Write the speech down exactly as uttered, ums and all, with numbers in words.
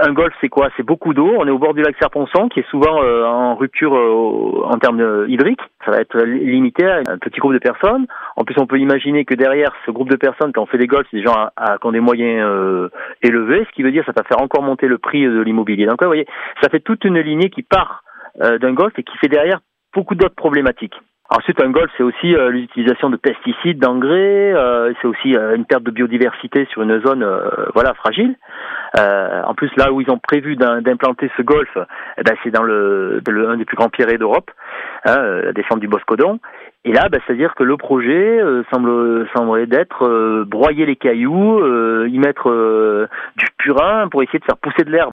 un golf, c'est quoi? C'est beaucoup d'eau. On est au bord du lac Serponçon, qui est souvent euh, en rupture euh, en termes euh, hydriques. Ça va être limité à un petit groupe de personnes. En plus, on peut imaginer que derrière ce groupe de personnes, quand on fait des golfs, c'est des gens à, à, qui ont des moyens euh, élevés, ce qui veut dire que ça va faire encore monter le prix de l'immobilier. Donc, là, vous voyez, ça fait toute une lignée qui part euh, d'un golf et qui fait derrière beaucoup d'autres problématiques. Ensuite, un golf, c'est aussi euh, l'utilisation de pesticides, d'engrais, euh, c'est aussi euh, une perte de biodiversité sur une zone euh, voilà fragile. Euh, en plus, là où ils ont prévu d'implanter ce golf, eh ben, c'est dans le, le un des plus grands pierrets d'Europe, hein, la descente du Boscodon. Et là, ben, c'est-à-dire que le projet euh, semble semblerait d'être euh, broyer les cailloux, euh, y mettre euh, du purin pour essayer de faire pousser de l'herbe.